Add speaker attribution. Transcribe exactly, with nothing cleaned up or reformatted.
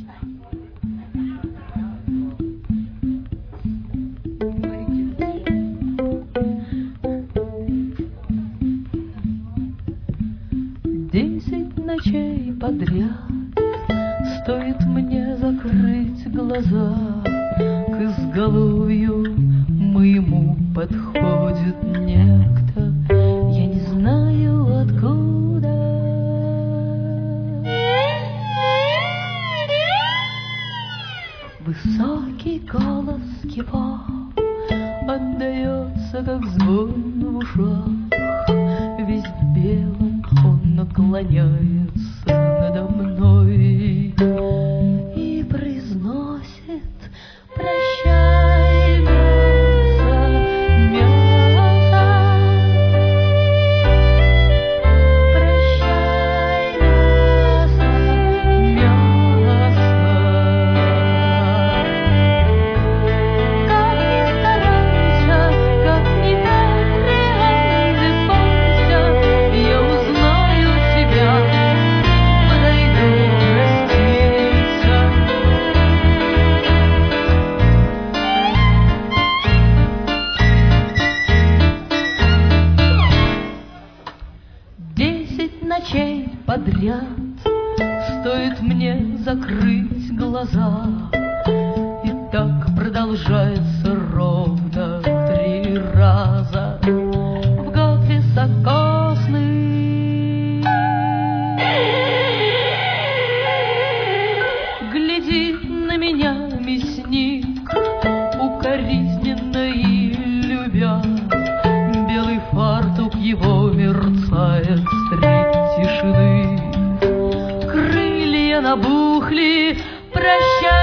Speaker 1: Десять ночей подряд стоит мне закрыть глаза, к изголовью моему подходит некто, я не знаю откуда. Высокий голос его отдается, как звон в ушах, весь в белом он наклоняется надо мной и произносит: прощай, мясо, мясо, прощай, мясо, мясо. Как ни старайся, как ни придвигайся, я узнаю тебя, подойду проститься. Десять ночей подряд стоит мне закрыть глаза, и так продолжается ровно три раза в год високосный. Глядит на меня мясник, укоризненно и любя, белый фартук его мерцает средь тишины. Крылья набухли, прощай.